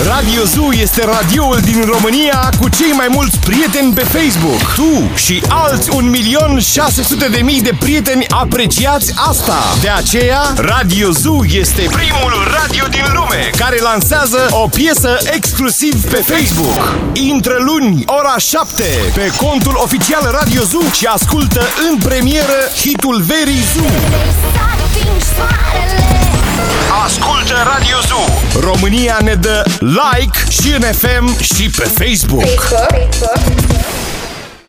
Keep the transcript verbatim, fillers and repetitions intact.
Radio Zoo este radioul din România cu cei mai mulți prieteni pe Facebook. Tu și alți un milion șase sute de mii de prieteni apreciați asta. De aceea, Radio Zoo este primul radio din lume care lansează o piesă exclusiv pe Facebook. Intră luni, ora șapte, pe contul oficial Radio Zoo și ascultă în premieră hitul verii Zoo. Ascultă Radio Zoo. România ne dă like și în F M și pe Facebook. Facebook. Facebook.